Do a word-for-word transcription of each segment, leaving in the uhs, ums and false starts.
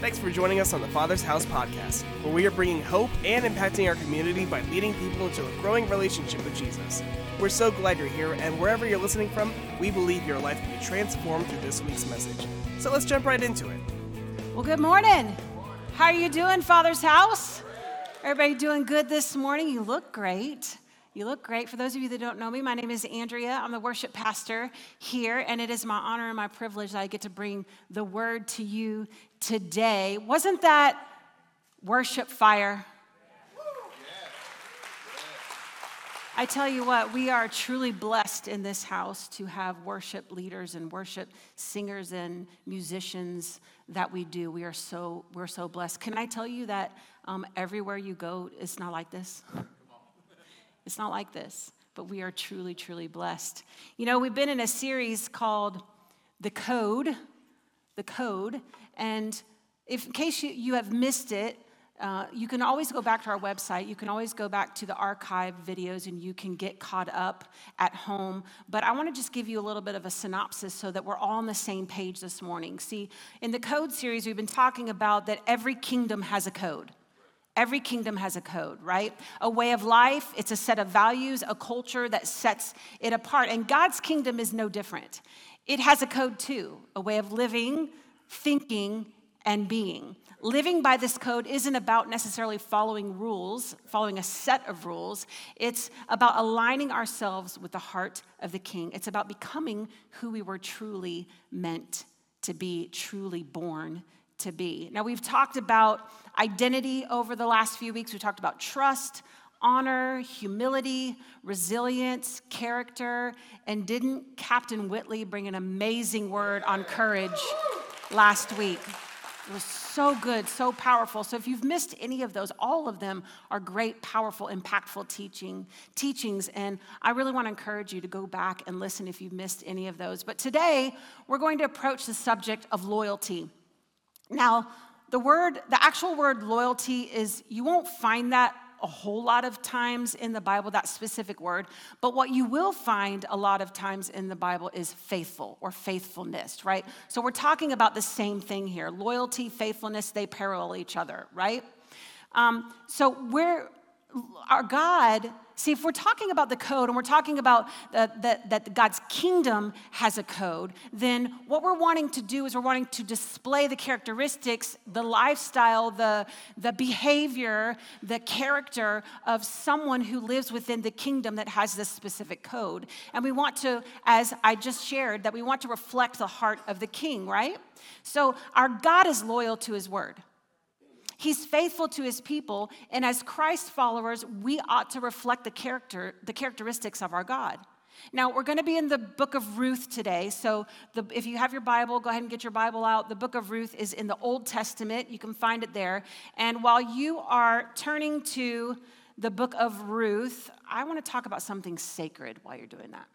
Thanks for joining us on the Father's House podcast, where we are bringing hope and impacting our community by leading people into a growing relationship with Jesus. We're so glad you're here, and wherever you're listening from, we believe your life will be transformed through this week's message. So let's jump right into it. Well, good morning. How are you doing, Father's House? Everybody doing good this morning? You look great. You look great. For those of you that don't know me, my name is Andrea. I'm the worship pastor here, and it is my honor and my privilege that I get to bring the word to you today. Wasn't that worship fire? I tell you what, we are truly blessed in this house to have worship leaders and worship singers and musicians that we do. We are so, we're so blessed. Can I tell you that um, everywhere you go, it's not like this? It's not like this, but we are truly, truly blessed. You know, we've been in a series called The Code, The Code, and if in case you, you have missed it, uh, you can always go back to our website. You can always go back to the archive videos, and you can get caught up at home. But I want to just give you a little bit of a synopsis so that we're all on the same page this morning. See, in the Code series, we've been talking about that every kingdom has a code. Every kingdom has a code, right? A way of life, it's a set of values, a culture that sets it apart. And God's kingdom is no different. It has a code too, a way of living, thinking, and being. Living by this code isn't about necessarily following rules, following a set of rules. It's about aligning ourselves with the heart of the King. It's about becoming who we were truly meant to be, truly born to be. Now, we've talked about identity over the last few weeks. We talked about trust, honor, humility, resilience, character, and didn't Captain Whitley bring an amazing word on courage last week? It was so good, so powerful. So if you've missed any of those, all of them are great, powerful, impactful teaching teachings, and I really want to encourage you to go back and listen if you've missed any of those. But today, we're going to approach the subject of loyalty. Now, the word, the actual word loyalty is, you won't find that a whole lot of times in the Bible, that specific word, but what you will find a lot of times in the Bible is faithful or faithfulness, right? So we're talking about the same thing here. Loyalty, faithfulness, they parallel each other, right? Um, so we're, our God, see, if we're talking about the code and we're talking about uh, that, that God's kingdom has a code, then what we're wanting to do is we're wanting to display the characteristics, the lifestyle, the, the behavior, the character of someone who lives within the kingdom that has this specific code. And we want to, as I just shared, that we want to reflect the heart of the King, right? So our God is loyal to his word. He's faithful to his people, and as Christ followers, we ought to reflect the character, the characteristics of our God. Now, we're going to be in the book of Ruth today, so the, if you have your Bible, go ahead and get your Bible out. The book of Ruth is in the Old Testament. You can find it there. And while you are turning to the book of Ruth, I want to talk about something sacred while you're doing that.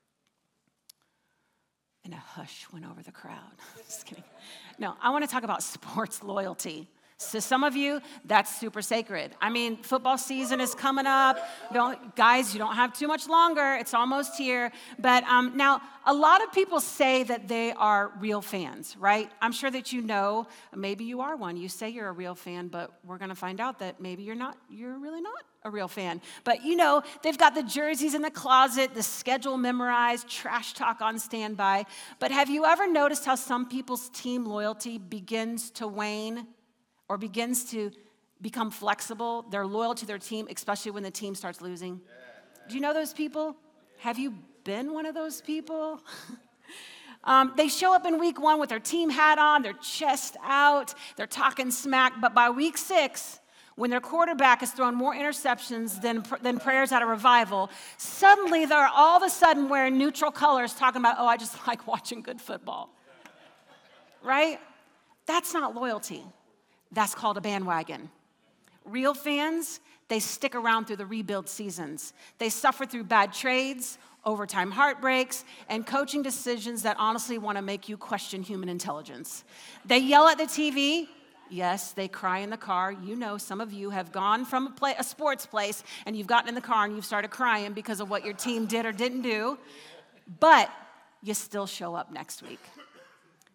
And a hush went over the crowd. Just kidding. No, I want to talk about sports loyalty. So some of you, that's super sacred. I mean, football season is coming up. Don't, guys, you don't have too much longer. It's almost here. But um, now, a lot of people say that they are real fans, right? I'm sure that you know, maybe you are one. You say you're a real fan, but we're going to find out that maybe you're not. You're really not a real fan. But you know, they've got the jerseys in the closet, the schedule memorized, trash talk on standby. But have you ever noticed how some people's team loyalty begins to wane? Or begins to become flexible, they're loyal to their team, especially when the team starts losing. Do you know those people? Have you been one of those people? um, they show up in week one with their team hat on, their chest out, they're talking smack, but by week six, when their quarterback has thrown more interceptions than, than prayers at a revival, suddenly they're all of a sudden wearing neutral colors talking about, oh, I just like watching good football. Right? That's not loyalty. That's called a bandwagon. Real fans, they stick around through the rebuild seasons. They suffer through bad trades, overtime heartbreaks, and coaching decisions that honestly want to make you question human intelligence. They yell at the T V. Yes, they cry in the car. You know, some of you have gone from a, play, a sports place and you've gotten in the car and you've started crying because of what your team did or didn't do. But you still show up next week.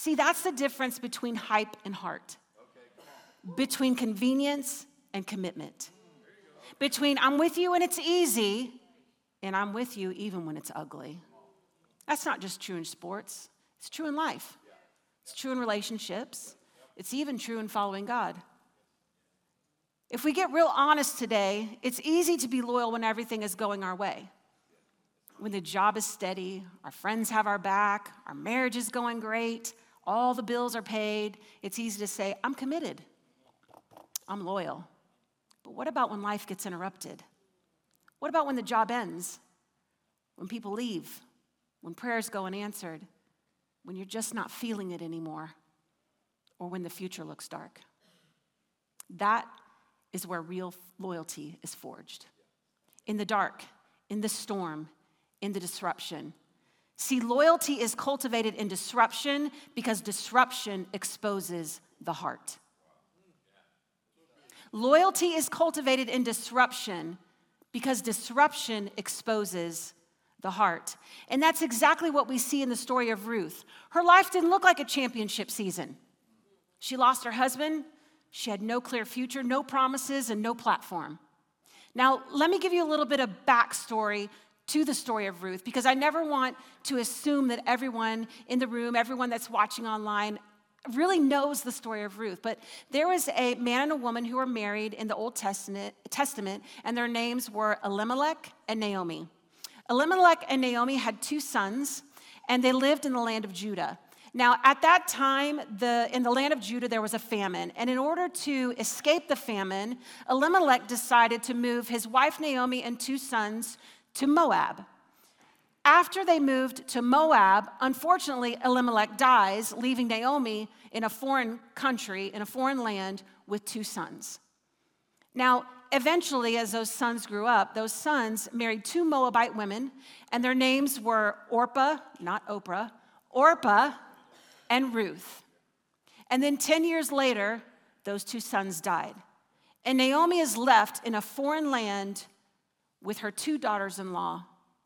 See, that's the difference between hype and heart, between convenience and commitment, between I'm with you when it's easy and I'm with you even when it's ugly. That's not just true in sports. It's true in life. It's true in relationships. It's even true in following God. If we get real honest today, it's easy to be loyal when everything is going our way. When the job is steady, our friends have our back, our marriage is going great, all the bills are paid, it's easy to say, I'm committed. I'm loyal. But what about when life gets interrupted? What about when the job ends? When people leave? When prayers go unanswered? When you're just not feeling it anymore? Or when the future looks dark? That is where real loyalty is forged. In the dark, in the storm, in the disruption. See, loyalty is cultivated in disruption because disruption exposes the heart. Loyalty is cultivated in disruption because disruption exposes the heart. And that's exactly what we see in the story of Ruth. Her life didn't look like a championship season. She lost her husband. She had no clear future, no promises, and no platform. Now, let me give you a little bit of backstory to the story of Ruth, because I never want to assume that everyone in the room, everyone that's watching online, really knows the story of Ruth. But there was a man and a woman who were married in the Old Testament, Testament, and their names were Elimelech and Naomi. Elimelech and Naomi had two sons, and they lived in the land of Judah. Now, at that time, the, in the land of Judah, there was a famine. And in order to escape the famine, Elimelech decided to move his wife Naomi and two sons to Moab. After they moved to Moab, unfortunately, Elimelech dies, leaving Naomi in a foreign country, in a foreign land, with two sons. Now, eventually, as those sons grew up, those sons married two Moabite women, and their names were Orpah, not Oprah, Orpah and Ruth. And then ten years later, those two sons died. And Naomi is left in a foreign land with her two daughters-in-law.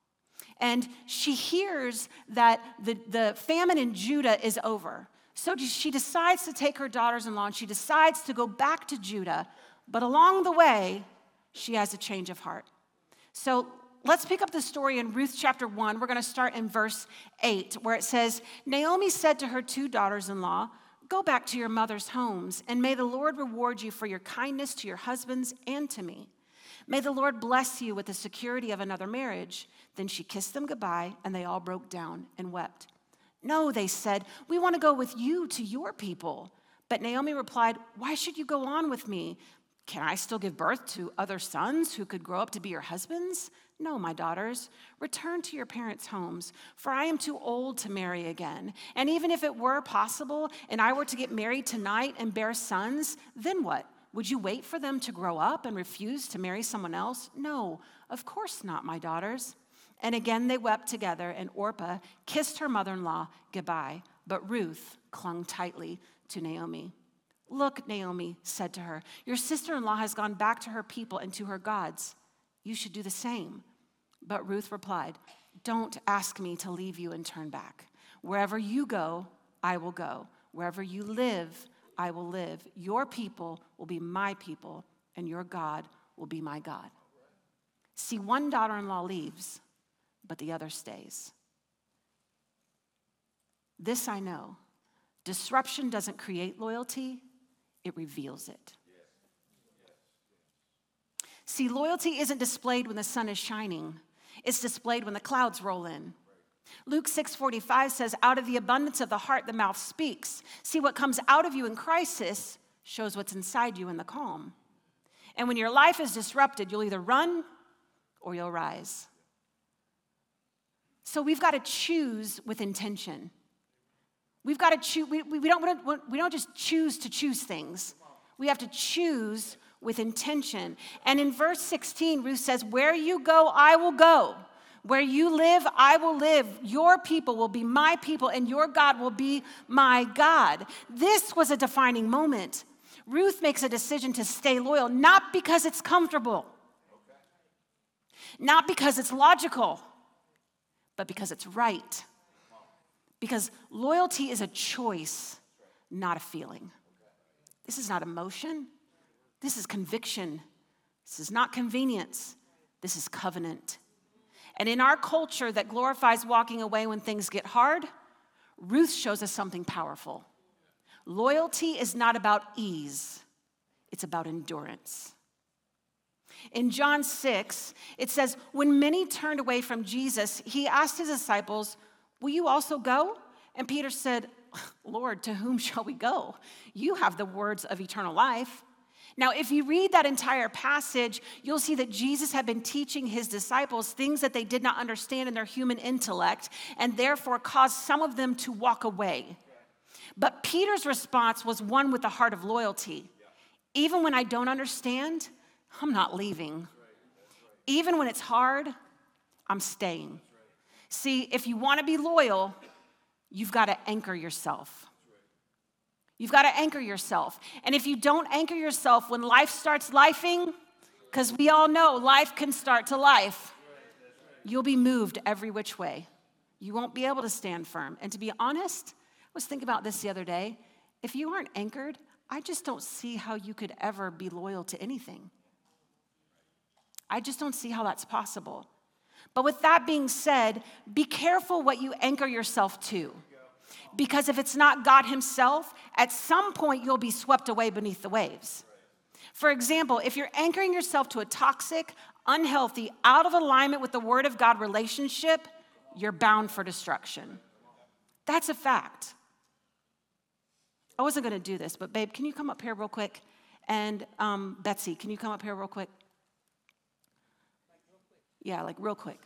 And she hears that the, the famine in Judah is over. So she decides to take her daughters-in-law and she decides to go back to Judah. But along the way, she has a change of heart. So let's pick up the story in Ruth chapter one. We're going to start in verse eight, where it says, Naomi said to her two daughters-in-law, go back to your mother's homes, and may the Lord reward you for your kindness to your husbands and to me. May the Lord bless you with the security of another marriage. Then she kissed them goodbye, and they all broke down and wept. No, they said, we want to go with you to your people. But Naomi replied, why should you go on with me? Can I still give birth to other sons who could grow up to be your husbands? No, my daughters, return to your parents' homes, for I am too old to marry again. And even if it were possible and I were to get married tonight and bear sons, then what? Would you wait for them to grow up and refuse to marry someone else? No, of course not, my daughters. And again they wept together, and Orpah kissed her mother-in-law goodbye, but Ruth clung tightly to Naomi. Look, Naomi said to her, your sister-in-law has gone back to her people and to her gods. You should do the same. But Ruth replied, don't ask me to leave you and turn back. Wherever you go, I will go. Wherever you live, I will live. Your people will be my people, and your God will be my God. See, one daughter-in-law leaves, but the other stays. This I know. Disruption doesn't create loyalty, it reveals it. See, loyalty isn't displayed when the sun is shining. It's displayed when the clouds roll in. Luke six forty-five says, out of the abundance of the heart, the mouth speaks. See, what comes out of you in crisis shows what's inside you in the calm. And when your life is disrupted, you'll either run or you'll rise. So we've got to choose with intention. We've got to choose. We, we, don't, we don't just choose to choose things. We have to choose with intention. And in verse sixteen, Ruth says, where you go, I will go. Where you live, I will live. Your people will be my people, and your God will be my God. This was a defining moment. Ruth makes a decision to stay loyal, not because it's comfortable, not because it's logical, but because it's right. Because loyalty is a choice, not a feeling. This is not emotion. This is conviction. This is not convenience. This is covenant. And in our culture that glorifies walking away when things get hard, Ruth shows us something powerful. Loyalty is not about ease. It's about endurance. In John six, it says, when many turned away from Jesus, he asked his disciples, will you also go? And Peter said, Lord, to whom shall we go? You have the words of eternal life. Now, if you read that entire passage, you'll see that Jesus had been teaching his disciples things that they did not understand in their human intellect, and therefore caused some of them to walk away. But Peter's response was one with the heart of loyalty. Even when I don't understand, I'm not leaving. Even when it's hard, I'm staying. See, if you want to be loyal, you've got to anchor yourself. You've got to anchor yourself. And if you don't anchor yourself when life starts lifing, because we all know life can start to life, you'll be moved every which way. You won't be able to stand firm. And to be honest, I was thinking about this the other day. If you aren't anchored, I just don't see how you could ever be loyal to anything. I just don't see how that's possible. But with that being said, be careful what you anchor yourself to. Because if it's not God himself, at some point you'll be swept away beneath the waves. For example, if you're anchoring yourself to a toxic, unhealthy, out of alignment with the Word of God relationship, you're bound for destruction. That's a fact. I wasn't going to do this, but babe, can you come up here real quick? And um, Betsy, can you come up here real quick? Yeah, like real quick.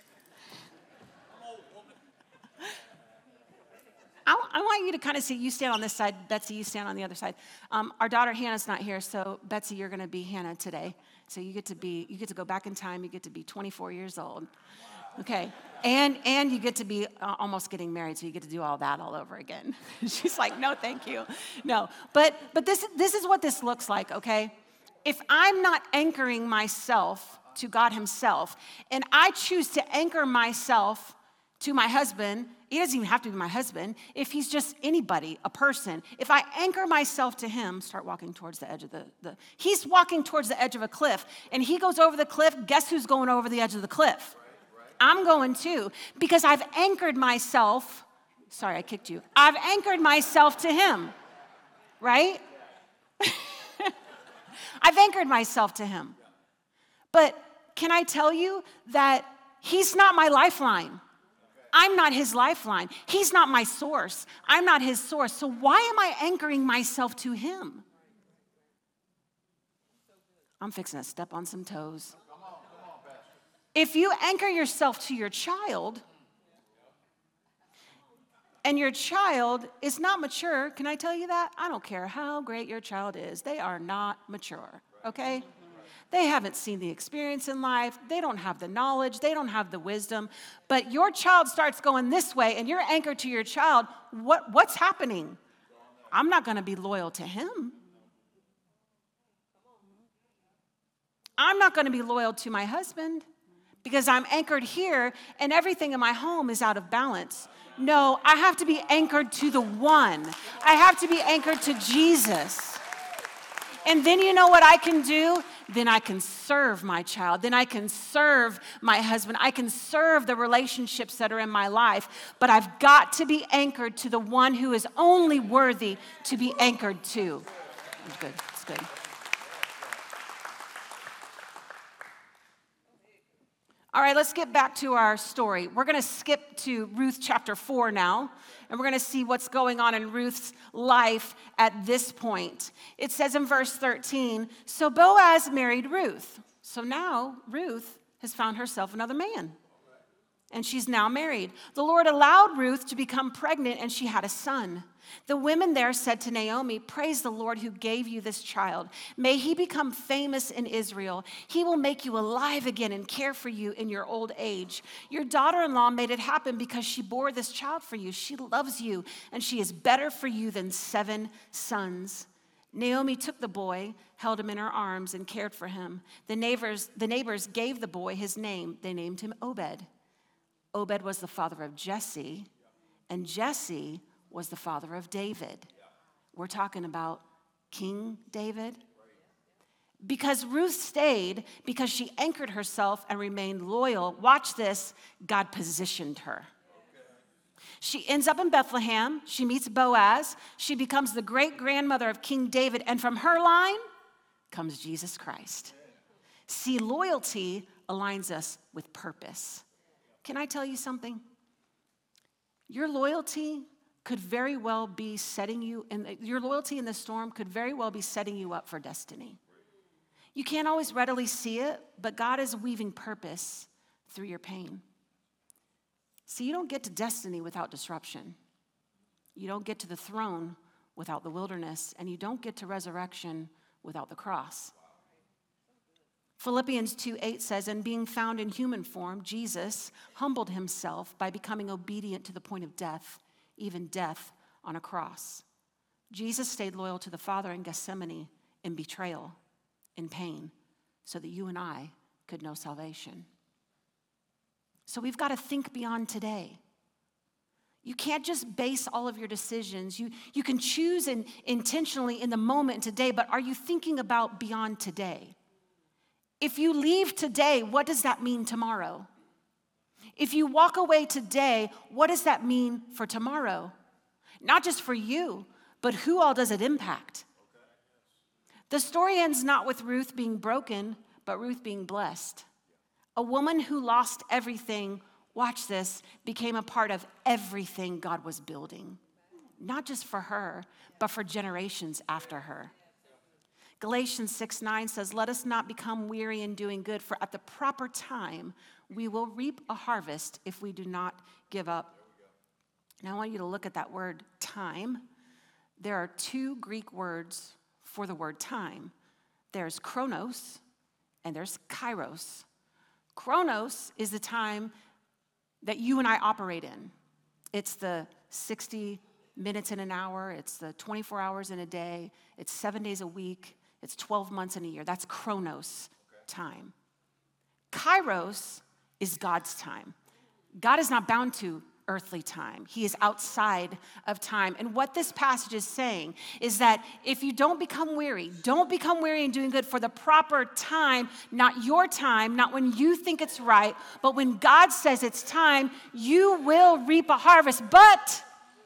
I, I want you to kind of see, you stand on this side, Betsy, you stand on the other side. Um, our daughter Hannah's not here, so Betsy, you're going to be Hannah today. So you get to be, you get to go back in time, you get to be twenty-four years old. Okay, and and you get to be uh, almost getting married, so you get to do all that all over again. She's like, no, thank you. No, but but this this is what this looks like, okay? If I'm not anchoring myself to God himself, and I choose to anchor myself to my husband, he doesn't even have to be my husband, if he's just anybody, a person, if I anchor myself to him, start walking towards the edge of the, the, he's walking towards the edge of a cliff, and he goes over the cliff, guess who's going over the edge of the cliff? I'm going too, because I've anchored myself, sorry, I kicked you. I've anchored myself to him, right? I've anchored myself to him. But can I tell you that he's not my lifeline? I'm not his lifeline. He's not my source. I'm not his source. So why am I anchoring myself to him? I'm fixing to step on some toes. If you anchor yourself to your child, and your child is not mature, can I tell you that? I don't care how great your child is. They are not mature, okay? They haven't seen the experience in life. They don't have the knowledge. They don't have the wisdom. But your child starts going this way, and you're anchored to your child. What, what's happening? I'm not going to be loyal to him. I'm not going to be loyal to my husband because I'm anchored here, and everything in my home is out of balance. No, I have to be anchored to the one. I have to be anchored to Jesus. And then you know what I can do? Then I can serve my child. Then I can serve my husband. I can serve the relationships that are in my life. But I've got to be anchored to the one who is only worthy to be anchored to. That's good. That's good. All right, let's get back to our story. We're going to skip to Ruth chapter four now, and we're going to see what's going on in Ruth's life at this point. It says in verse thirteen, so Boaz married Ruth. So now Ruth has found herself another man, and she's now married. The Lord allowed Ruth to become pregnant, and she had a son. The women there said to Naomi, praise the Lord who gave you this child. May he become famous in Israel. He will make you alive again and care for you in your old age. Your daughter-in-law made it happen because she bore this child for you. She loves you, and she is better for you than seven sons. Naomi took the boy, held him in her arms, and cared for him. The neighbors, the neighbors gave the boy his name. They named him Obed. Obed was the father of Jesse, And Jesse was the father of David. We're talking about King David. Because Ruth stayed, because she anchored herself and remained loyal, watch this, God positioned her. She ends up in Bethlehem. She meets Boaz. She becomes the great-grandmother of King David. And from her line comes Jesus Christ. See, loyalty aligns us with purpose. Can I tell you something? Your loyalty could very well be setting you, in, your loyalty in the storm could very well be setting you up for destiny. You can't always readily see it, but God is weaving purpose through your pain. See, you don't get to destiny without disruption. You don't get to the throne without the wilderness, and you don't get to resurrection without the cross. Philippians two eight says, and being found in human form, Jesus humbled himself by becoming obedient to the point of death, even death on a cross. Jesus stayed loyal to the Father in Gethsemane, in betrayal, in pain, so that you and I could know salvation. So we've got to think beyond today. You can't just base all of your decisions. You, you can choose in, intentionally in the moment today, but are you thinking about beyond today? If you leave today, what does that mean tomorrow? If you walk away today, what does that mean for tomorrow? Not just for you, but who all does it impact? The story ends not with Ruth being broken, but Ruth being blessed. A woman who lost everything, watch this, became a part of everything God was building. Not just for her, but for generations after her. Galatians six nine says, let us not become weary in doing good, for at the proper time we will reap a harvest if we do not give up. Now I want you to look at that word time. There are two Greek words for the word time. There's chronos and there's kairos. Chronos is the time that you and I operate in. It's the sixty minutes in an hour. It's the twenty-four hours in a day. It's seven days a week. It's twelve months in a year. That's chronos time. Kairos is God's time. God is not bound to earthly time. He is outside of time. And what this passage is saying is that if you don't become weary, don't become weary in doing good for the proper time, not your time, not when you think it's right, but when God says it's time, you will reap a harvest, but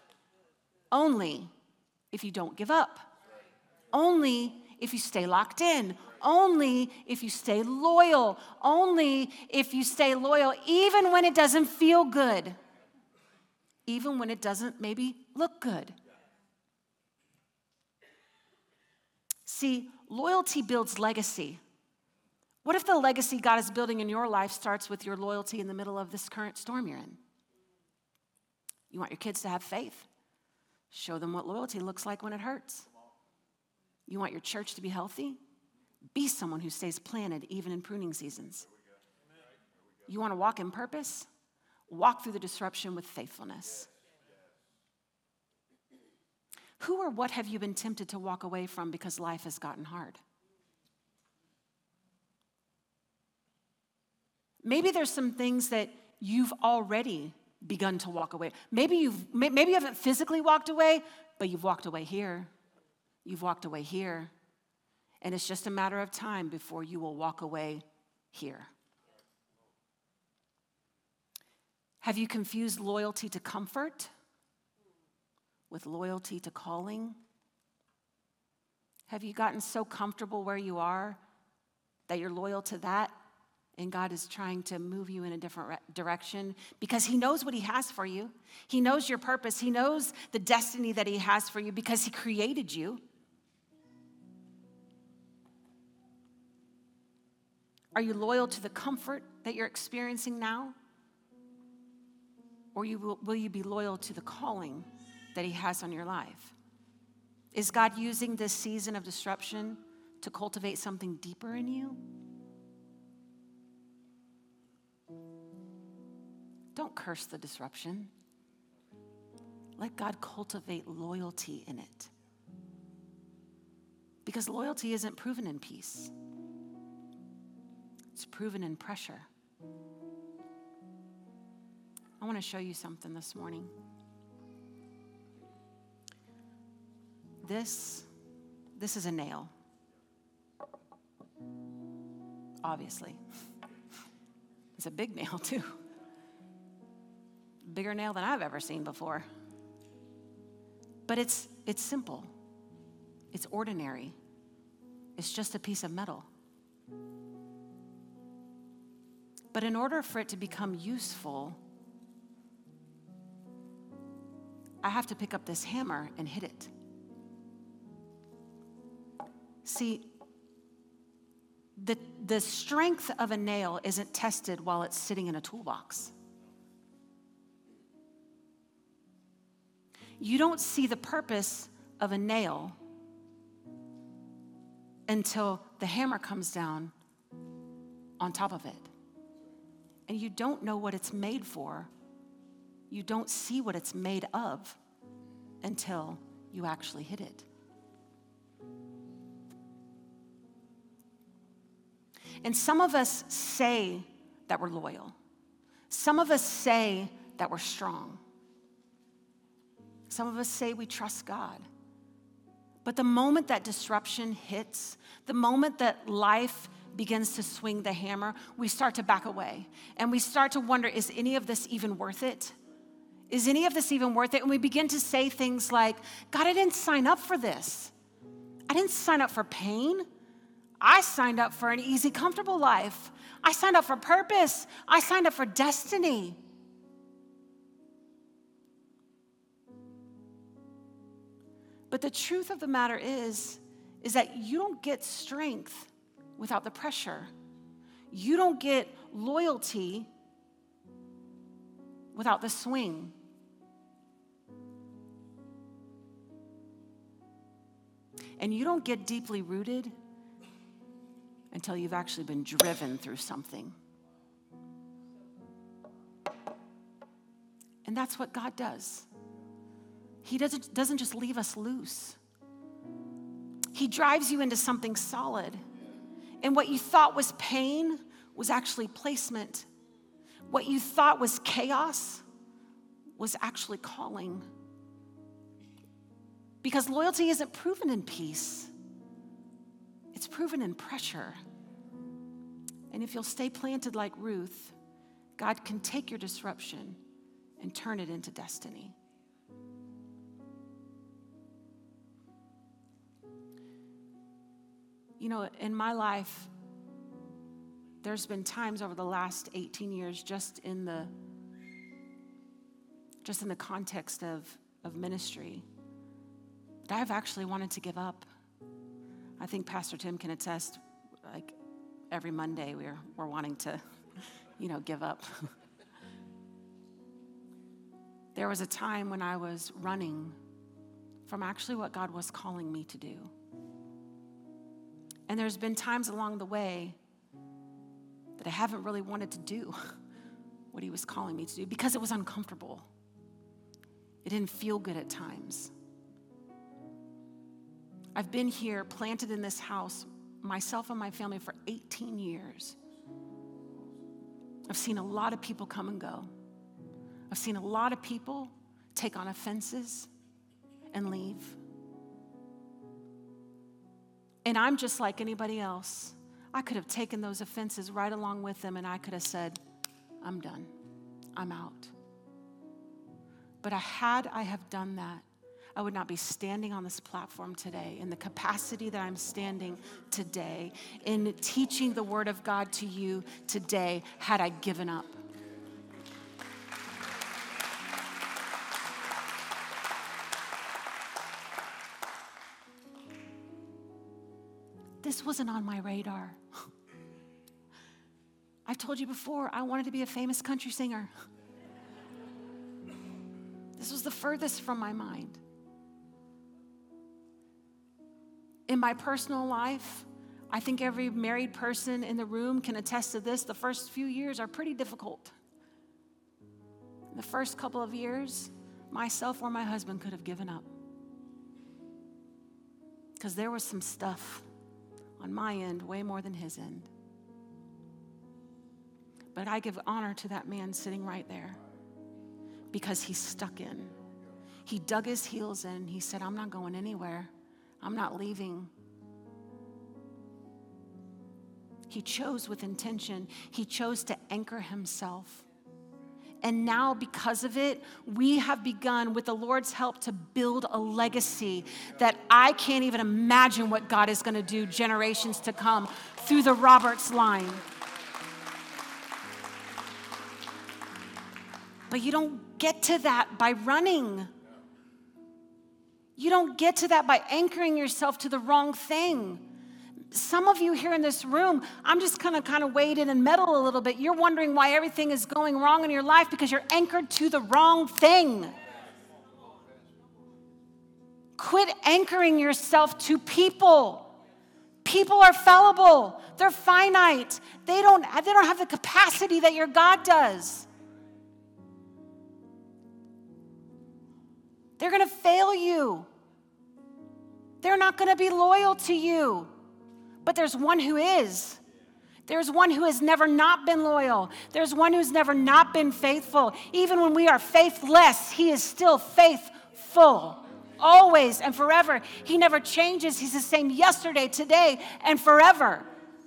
only if you don't give up. Only if you stay locked in. Only if you stay loyal. Only if you stay loyal, even when it doesn't feel good. Even when it doesn't maybe look good. See, loyalty builds legacy. What if the legacy God is building in your life starts with your loyalty in the middle of this current storm you're in? You want your kids to have faith? Show them what loyalty looks like when it hurts. You want your church to be healthy? Be someone who stays planted even in pruning seasons. You want to walk in purpose? Walk through the disruption with faithfulness. Who or what have you been tempted to walk away from because life has gotten hard? Maybe there's some things that you've already begun to walk away. Maybe you've maybe you haven't physically walked away, but you've walked away here. You've walked away here. And it's just a matter of time before you will walk away here. Have you confused loyalty to comfort with loyalty to calling? Have you gotten so comfortable where you are that you're loyal to that and God is trying to move you in a different re- direction? Because he knows what he has for you. He knows your purpose. He knows the destiny that he has for you because he created you. Are you loyal to the comfort that you're experiencing now? Or you will, will you be loyal to the calling that he has on your life? Is God using this season of disruption to cultivate something deeper in you? Don't curse the disruption. Let God cultivate loyalty in it. Because loyalty isn't proven in peace. It's proven in pressure. I want to show you something this morning. this, this is a nail. Obviously. It's a big nail too. Bigger nail than I've ever seen before. But it's it's simple. It's ordinary. It's just a piece of metal. But in order for it to become useful, I have to pick up this hammer and hit it. See, the, the strength of a nail isn't tested while it's sitting in a toolbox. You don't see the purpose of a nail until the hammer comes down on top of it. And you don't know what it's made for. You don't see what it's made of until you actually hit it. And some of us say that we're loyal. Some of us say that we're strong. Some of us say we trust God. But the moment that disruption hits, the moment that life begins to swing the hammer, we start to back away. And we start to wonder, is any of this even worth it? Is any of this even worth it? And we begin to say things like, God, I didn't sign up for this. I didn't sign up for pain. I signed up for an easy, comfortable life. I signed up for purpose. I signed up for destiny. But the truth of the matter is, is that you don't get strength without the pressure. You don't get loyalty without the swing. And you don't get deeply rooted until you've actually been driven through something. And that's what God does. He doesn't, doesn't just leave us loose. He drives you into something solid. And what you thought was pain was actually placement. What you thought was chaos was actually calling. Because loyalty isn't proven in peace. It's proven in pressure. And if you'll stay planted like Ruth, God can take your disruption and turn it into destiny. You know, in my life, there's been times over the last eighteen years, just in the just in the context of, of ministry, that I've actually wanted to give up. I think Pastor Tim can attest, like every Monday we're we're wanting to, you know, give up. There was a time when I was running from actually what God was calling me to do. And there's been times along the way that I haven't really wanted to do what he was calling me to do because it was uncomfortable. It didn't feel good at times. I've been here planted in this house, myself and my family, for eighteen years. I've seen a lot of people come and go. I've seen a lot of people take on offenses and leave. And I'm just like anybody else. I could have taken those offenses right along with them and I could have said, I'm done. I'm out. But had I have done that, I would not be standing on this platform today in the capacity that I'm standing today, in teaching the word of God to you today, had I given up. This wasn't on my radar. I've told you before, I wanted to be a famous country singer. This was the furthest from my mind. In my personal life, I think every married person in the room can attest to this. The first few years are pretty difficult. In the first couple of years, myself or my husband could have given up. Because there was some stuff on my end, way more than his end. But I give honor to that man sitting right there because he stuck in. He dug his heels in. He said, I'm not going anywhere. I'm not leaving. He chose with intention. He chose to anchor himself. And now, because of it, we have begun, with the Lord's help, to build a legacy that I can't even imagine what God is going to do generations to come through the Roberts line. But you don't get to that by running. You don't get to that by anchoring yourself to the wrong thing. Some of you here in this room, I'm just going to kind of wade in and meddle a little bit. You're wondering why everything is going wrong in your life because you're anchored to the wrong thing. Quit anchoring yourself to people. People are fallible. They're finite. They don't, they don't have the capacity that your God does. They're going to fail you. They're not going to be loyal to you. But there's one who is. There's one who has never not been loyal. There's one who's never not been faithful. Even when we are faithless, he is still faithful. Always and forever. He never changes. He's the same yesterday, today, and forever.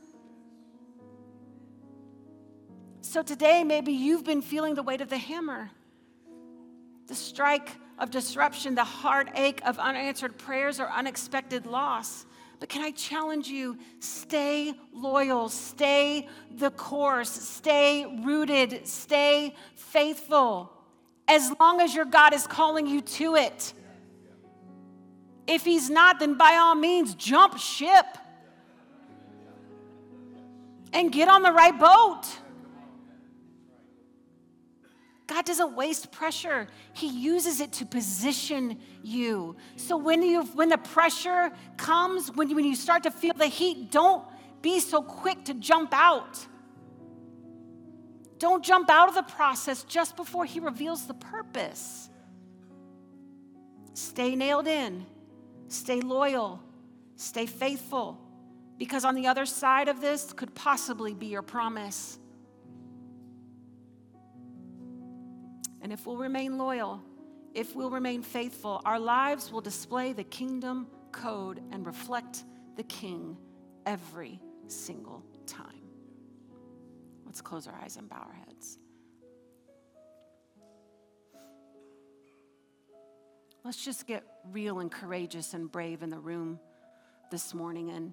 So today, maybe you've been feeling the weight of the hammer. The strike of disruption, the heartache of unanswered prayers or unexpected loss. But can I challenge you, stay loyal, stay the course, stay rooted, stay faithful, as long as your God is calling you to it. If he's not, then by all means, jump ship and get on the right boat. God doesn't waste pressure. He uses it to position you. So when you when the pressure comes, when you, when you start to feel the heat, don't be so quick to jump out. Don't jump out of the process just before he reveals the purpose. Stay nailed in. Stay loyal. Stay faithful. Because on the other side of this could possibly be your promise. And if we'll remain loyal, if we'll remain faithful, our lives will display the kingdom code and reflect the King every single time. Let's close our eyes and bow our heads. Let's just get real and courageous and brave in the room this morning. And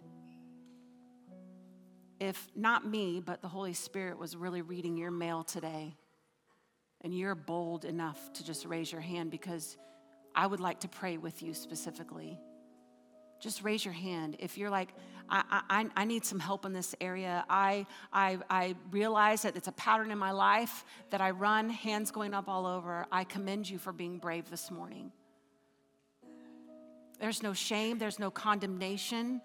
if not me, but the Holy Spirit was really reading your mail today, and you're bold enough to just raise your hand, because I would like to pray with you specifically. Just raise your hand. If you're like, I, I, I need some help in this area. I, I, I realize that it's a pattern in my life that I run, hands going up all over. I commend you for being brave this morning. There's no shame. There's no condemnation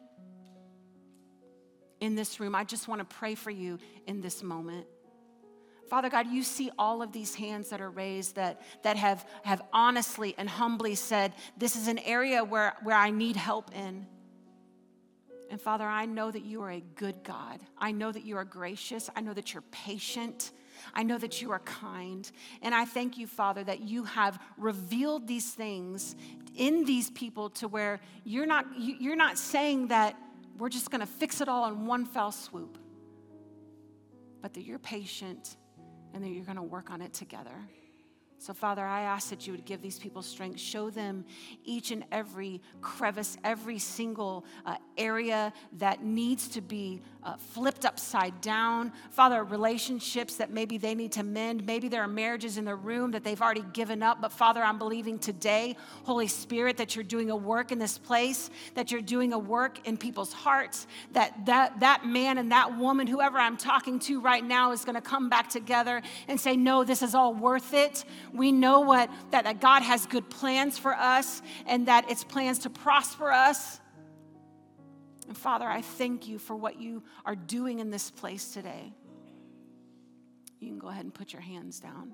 in this room. I just want to pray for you in this moment. Father God, you see all of these hands that are raised that, that have, have honestly and humbly said, this is an area where, where I need help in. And Father, I know that you are a good God. I know that you are gracious. I know that you're patient. I know that you are kind. And I thank you, Father, that you have revealed these things in these people to where you're not, you're not saying that we're just going to fix it all in one fell swoop, but that you're patient and that you're going to work on it together. So, Father, I ask that you would give these people strength. Show them each and every crevice, every single uh, area that needs to be uh, flipped upside down. Father, relationships that maybe they need to mend. Maybe there are marriages in the room that they've already given up. But, Father, I'm believing today, Holy Spirit, that you're doing a work in this place, that you're doing a work in people's hearts, that that, that man and that woman, whoever I'm talking to right now, is going to come back together and say, no, this is all worth it. We know what that, that God has good plans for us, and that it's plans to prosper us. And Father, I thank you for what you are doing in this place today. You can go ahead and put your hands down.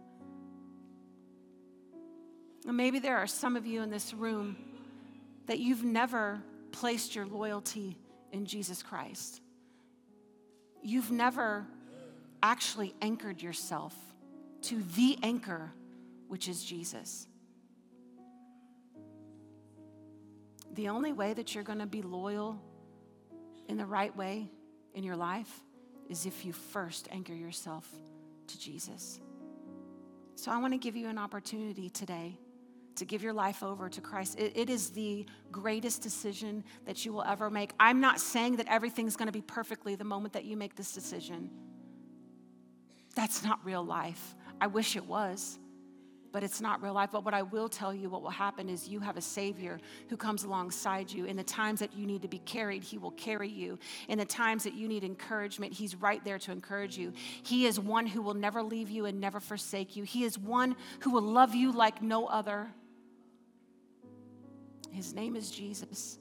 And maybe there are some of you in this room that you've never placed your loyalty in Jesus Christ. You've never actually anchored yourself to the anchor, which is Jesus. the only way that you're going to be loyal in the right way in your life is if you first anchor yourself to Jesus. So I want to give you an opportunity today to give your life over to Christ. It, it is the greatest decision that you will ever make. I'm not saying that everything's going to be perfectly the moment that you make this decision. That's not real life. I wish it was, but it's not real life. But what I will tell you, what will happen is you have a Savior who comes alongside you. In the times that you need to be carried, he will carry you. In the times that you need encouragement, he's right there to encourage you. He is one who will never leave you and never forsake you. He is one who will love you like no other. His name is Jesus.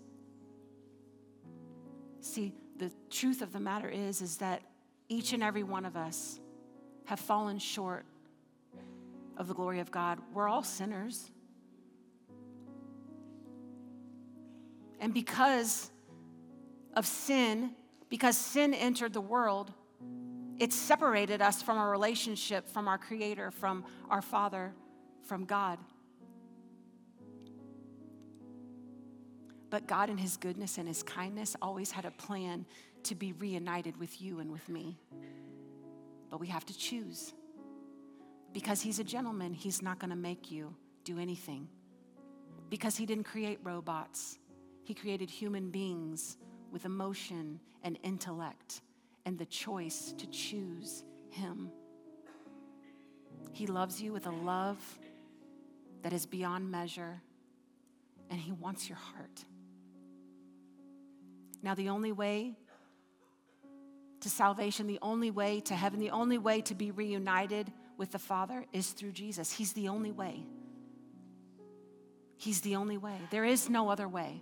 See, the truth of the matter is, is that each and every one of us have fallen short of the glory of God. We're all sinners. And because of sin, because sin entered the world, it separated us from our relationship, from our Creator, from our Father, from God. But God in his goodness and his kindness always had a plan to be reunited with you and with me. But we have to choose. Because he's a gentleman, he's not going to make you do anything. Because he didn't create robots. He created human beings with emotion and intellect and the choice to choose him. He loves you with a love that is beyond measure, and he wants your heart. Now, the only way to salvation, the only way to heaven, the only way to be reunited with the Father is through Jesus. He's the only way. He's the only way. There is no other way.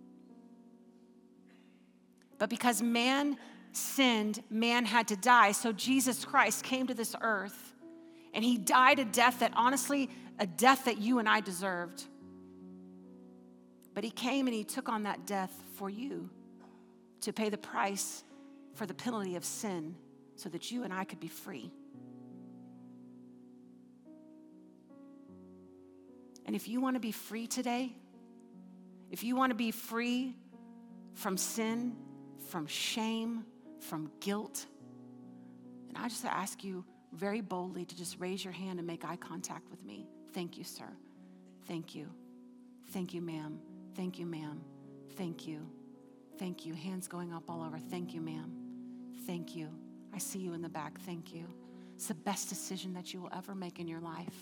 But because man sinned, man had to die. So Jesus Christ came to this earth, and he died a death that, honestly, a death that you and I deserved. But he came and he took on that death for you to pay the price for the penalty of sin so that you and I could be free. And if you want to be free today, if you want to be free from sin, from shame, from guilt, and I just ask you very boldly to just raise your hand and make eye contact with me. Thank you, sir. Thank you. Thank you, ma'am. Thank you, ma'am. Thank you. Thank you. Hands going up all over. Thank you, ma'am. Thank you. I see you in the back. Thank you. It's the best decision that you will ever make in your life.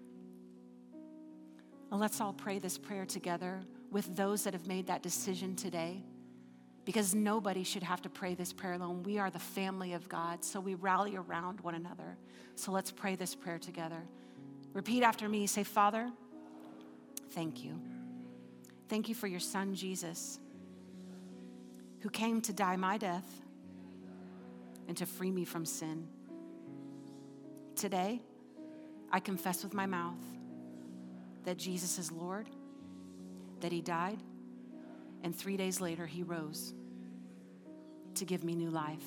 Well, let's all pray this prayer together with those that have made that decision today, because nobody should have to pray this prayer alone. We are the family of God, so we rally around one another. So let's pray this prayer together. Repeat after me. Say, Father, thank you. Thank you for your son, Jesus, who came to die my death and to free me from sin. Today, I confess with my mouth that Jesus is Lord, that he died, and three days later he rose to give me new life.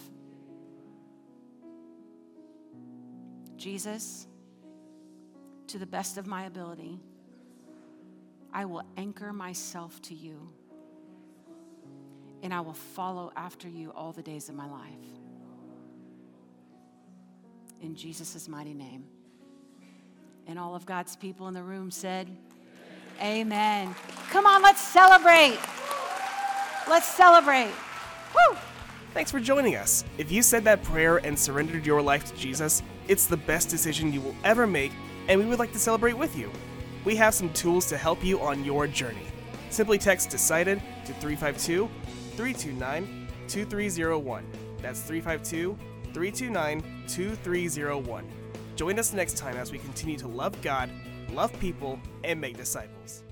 Jesus, to the best of my ability, I will anchor myself to you, and I will follow after you all the days of my life. In Jesus' mighty name. And all of God's people in the room said, amen. Amen. Come on, let's celebrate. Let's celebrate. Woo! Thanks for joining us. If you said that prayer and surrendered your life to Jesus, it's the best decision you will ever make, and we would like to celebrate with you. We have some tools to help you on your journey. Simply text DECIDED to three five two, three two nine, two three zero one. That's three five two, three two nine, two three zero one. Join us next time as we continue to love God, love people, and make disciples.